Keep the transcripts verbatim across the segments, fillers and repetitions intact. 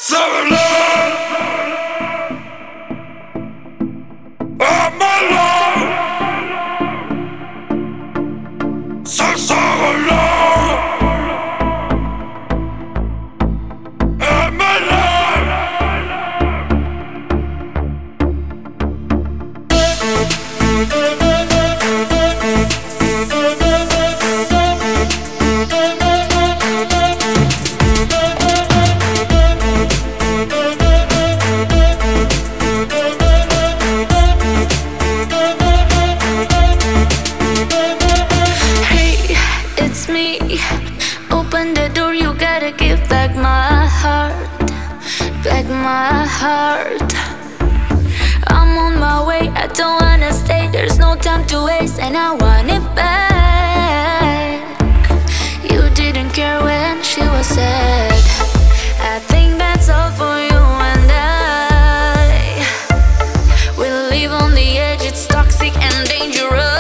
Seven love, I'm alone. So so alone, I'm alone. Open the door, you gotta give back my heart, back my heart. I'm on my way, I don't wanna stay, there's no time to waste, and I want it back. You didn't care when she was sad. I think that's all for you and I. We'll live on the edge, it's toxic and dangerous.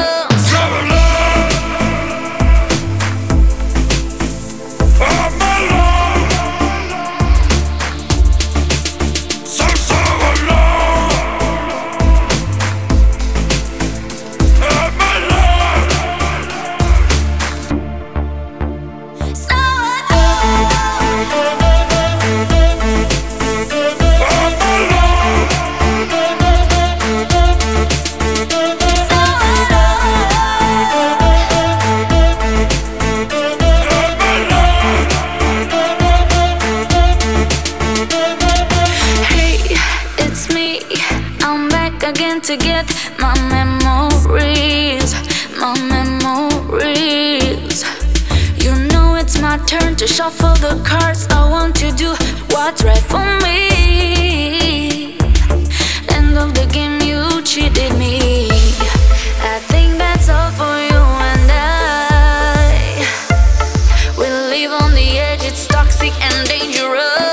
Again to get my memories, my memories. You know it's my turn to shuffle the cards. I want to do what's right for me. End of the game, you cheated me. I think that's all for you and I. We live on the edge, it's toxic and dangerous.